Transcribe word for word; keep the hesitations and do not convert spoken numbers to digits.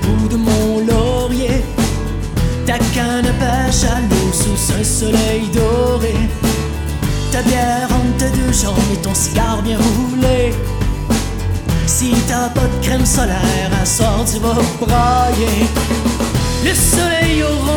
bout de mon laurier, ta canne à pêche à l'eau sous un soleil doré, ta bière entre tes deux jambes et ton cigare bien roulé. Si t'as pas de crème solaire, à soir tu vas brailler. Le soleil aura